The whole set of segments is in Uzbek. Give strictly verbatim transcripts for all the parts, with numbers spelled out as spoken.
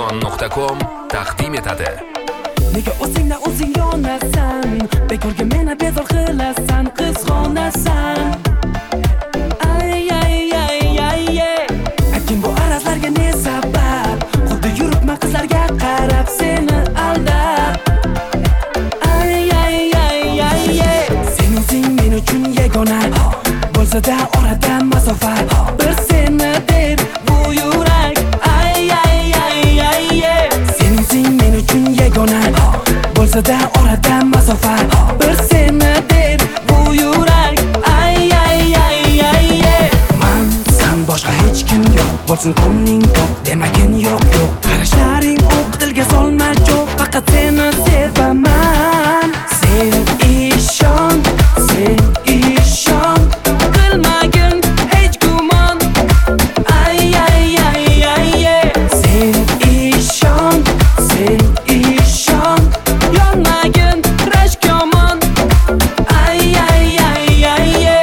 Vodafone nuqta com taqdim etadi. Nega o'zingdan o'zing yonasan, bekorga meni bezor qilasan, qizg'onasan. Ay ay ay ay ay. Akin bu arazlarga ne sabab? Xuddi yuribman qizlarga qarab seni aldab. Ay ay ay ay ay. Sen o'zing men uchun yagona, bo'lsa-da orada masofa. Bir seni der bu yurak. Ay ay ay ay ay. Sen o'zing men uchun yagona, bo'lsa-da orada masofa. Bir seni der bu yurak. Ay ay ay ay ay. Man san boshqa hech kim yo'q, bo'lsin ko'ngling to'q, demagin yo'q yo'q. Qarashlaring o'q, dilga solma jo'q, faqat seni sevaman. Sen ishon, sen ishon, qilmagin hech gumon. Ay ay ay ay ay. Sen ishon, sen ishon, yonmagin rashk yomon. Ay ay ay ay ay.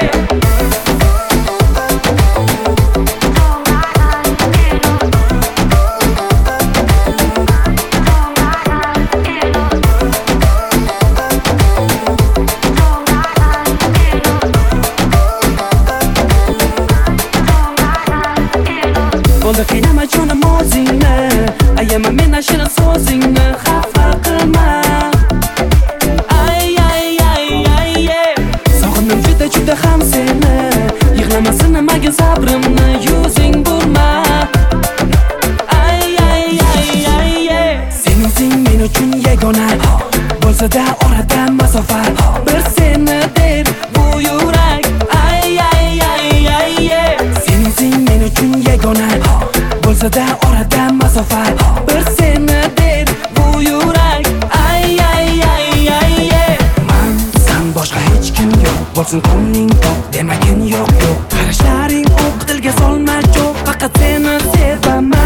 Bo'ldi qiynama jonim o'zingni, ayama meni shirin so'zingni, xafa qilma. Ay ay ay ay ay. Sog'indim juda juda ham seni, yig'lamasin nimaga sabrimni yuzing burma. Ay ay ay ay ay. Sen o'zing men uchun yagona, bo'lsa-da orada masofa. Bir seni der bu yurak. Ay ay ay ay ay. Sen o'zing men uchun yagona, bo'lsa-da orada masofa. Bir seni der bu yurak. Ay ay ay ay ay. Man san boshqa hech kim yo'q, bo'lsin ko'ngling to'q, demagin yo'q yo'q. Qarashlaring o'q, dilga solma jo'q, faqat seni sevaman.